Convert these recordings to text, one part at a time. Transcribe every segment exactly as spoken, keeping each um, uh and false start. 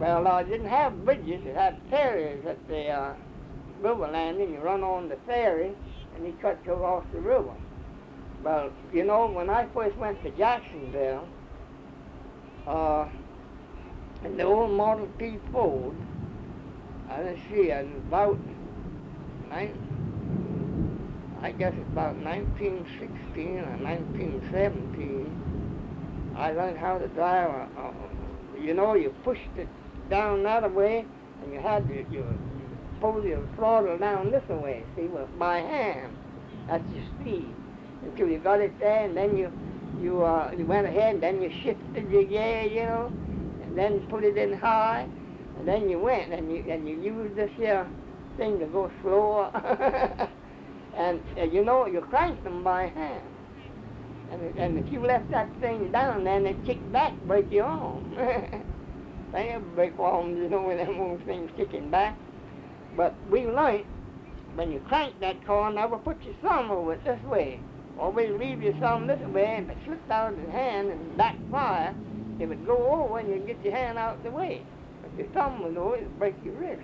Well, I uh, didn't have bridges. It had ferries at the uh, river landing. You run on the ferry, and you cut you off the river. Well, you know, when I first went to Jacksonville, uh, in the old Model T Ford, uh, let's see, uh, about, nine, I guess it's about nineteen sixteen or nineteen seventeen, I learned how to drive. Uh, uh, you know, you pushed it down that way, and you had to you, you pull your throttle down this way, see, with by hand. That's your speed. Until you got it there, and then you you uh, you went ahead, and then you shifted your gear, you know, and then put it in high, and then you went, and you and you used this here thing to go slower, and uh, you know, you cranked them by hand, and and if you left that thing down, then it kicked back, break your arm. They never break arms, you know, with them old things kicking back. But we learned when you crank that car, never put your thumb over it this way. Always leave your thumb this way, and if it slipped out of your hand and backfire, it would go over and you'd get your hand out of the way. If your thumb was over, it'd break your wrist.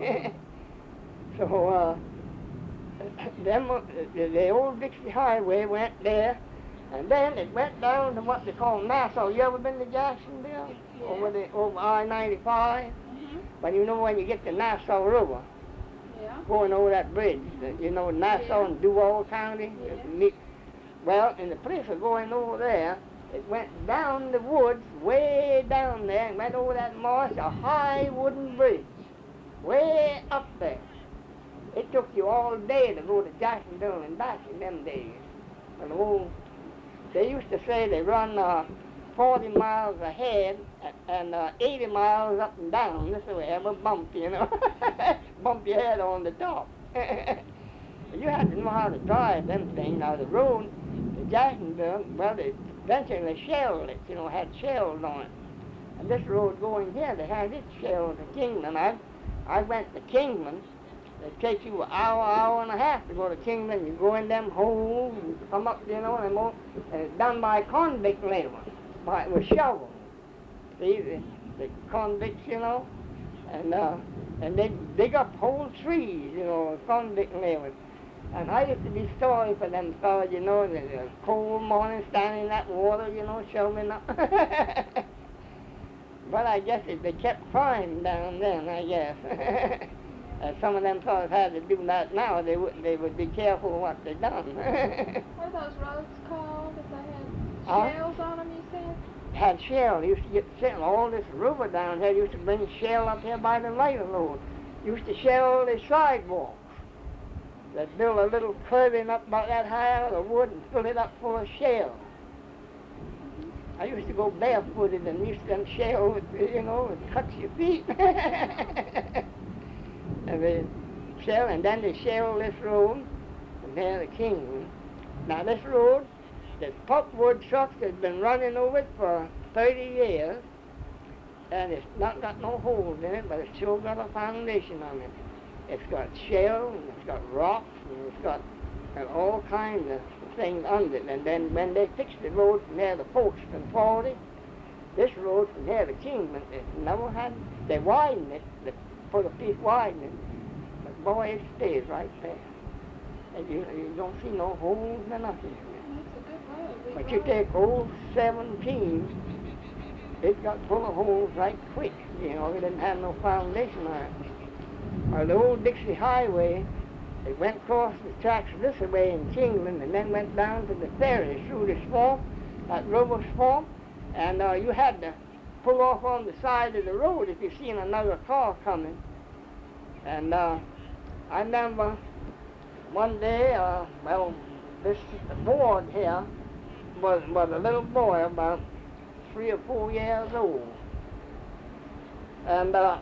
So, uh, them, uh, the, the old Dixie Highway went there, and then it went down to what they call Nassau. You ever been to Jacksonville? Yeah. Over the over I ninety-five? Mm-hmm. But you know when you get to Nassau River, Yeah. going over that bridge, you know, Nassau Yeah. and Duval County. Yeah. Meet, well, in the place of going over there, it went down the woods, way down there, and went over that marsh, a high wooden bridge, way up there. It took you all day to go to Jacksonville and back in them days. And old, they used to say they run uh, forty miles ahead and uh, eighty miles up and down. This way, ever bump, you know, bump your head on the top. You had to know how to drive them things. Now the road to Jacksonville, well, they eventually shelled it, you know, had shells on it. And this road going here, they had it shelled to Kingman. I, I went to Kingman. It takes you an hour, hour and a half to go to Kingman. You go in them holes and come up, you know, and, more, and it's done by convict labor, by with shovels. See, the, the convicts, you know, and uh, and they dig up whole trees, you know, convict labor. And I used to be sorry for them fellas, you know, the, the cold morning standing in that water, you know, shoveling up. But I guess it, they kept crying down then, I guess. And some of them fellas had to do that now. They would they would be careful what they done. What are those roads called if they Huh? had shells on them, you said? Had shell. Used to get shell. All this river down here used to bring shell up here by the lighter load. Used to shell the sidewalks. They'd build a little curving up about that high out of wood and fill it up full of shell. I used to go barefooted and used to them shell, you know, it cuts your feet. And they shell, and then they shell this road, and there the Kingman. Now this road, the pulpwood trucks has been running over it for thirty years, and it's not got no holes in it, but it's still got a foundation on it. It's got shell, and it's got rocks, and it's got and all kinds of things under it. And then when they fixed the road from here to Folkestone forty, this road from here to Kingman, it never had, they widened it, they put a piece widening, but boy, it stays right there. And you, you don't see no holes or nothing. It's a good road. Big But you road. take old seventeen, it got full of holes right quick. You know, it didn't have no foundation on it. Or the old Dixie Highway, it went across the tracks this way in Kingman and then went down to the ferry through the swamp, that river swamp, and uh, you had to pull off on the side of the road if you seen another car coming. And uh, I remember one day, uh, well, this board here was, was a little boy about three or four years old. And uh,